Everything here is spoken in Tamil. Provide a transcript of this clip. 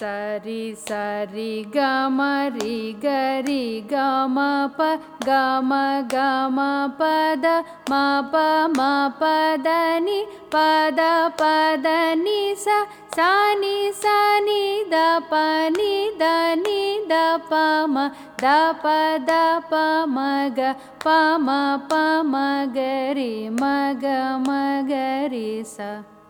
சரி சரி கம ரி கரி கம ப கம கம பத ம ப ம பத நி பத பத நி ச சனி சனி த ப நி த நி த ப ம த ப த ப ம க ப ம ப ம க ரி ம க ரி ச.